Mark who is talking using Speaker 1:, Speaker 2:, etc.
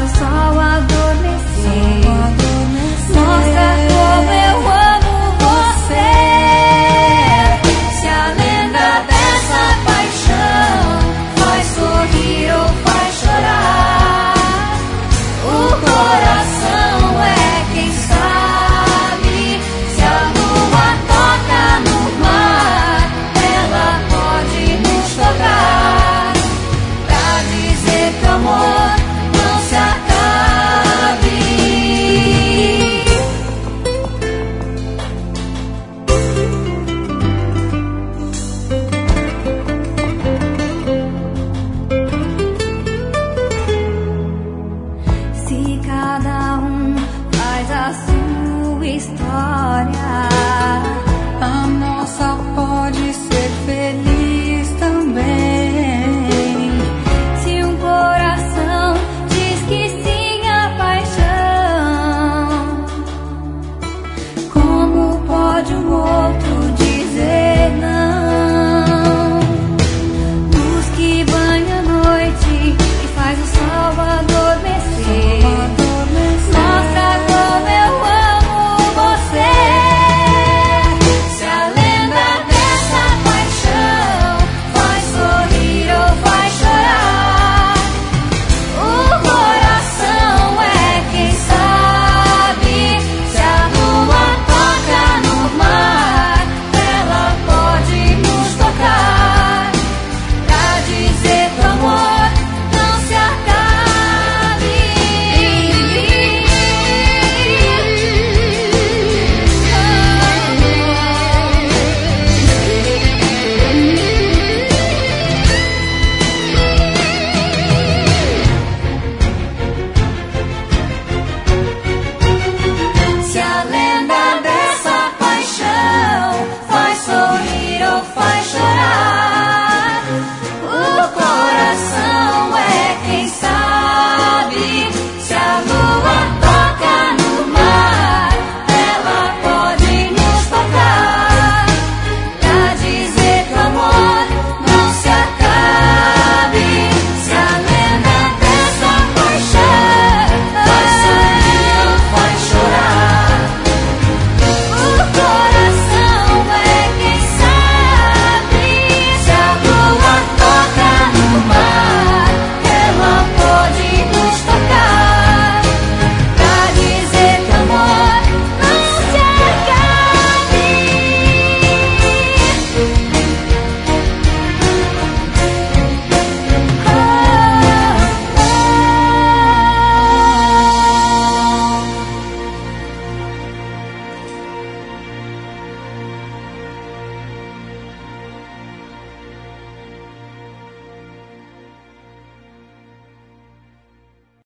Speaker 1: sol adormecer. Mostra como eu amo você. Se a lenda dessa paixão faz sorrir ou faz chorar, o coração é quem sabe. Se a lua toca no mar, ela pode nos tocar, pra dizer que o amor não se acabe. Se cada um faz a sua história,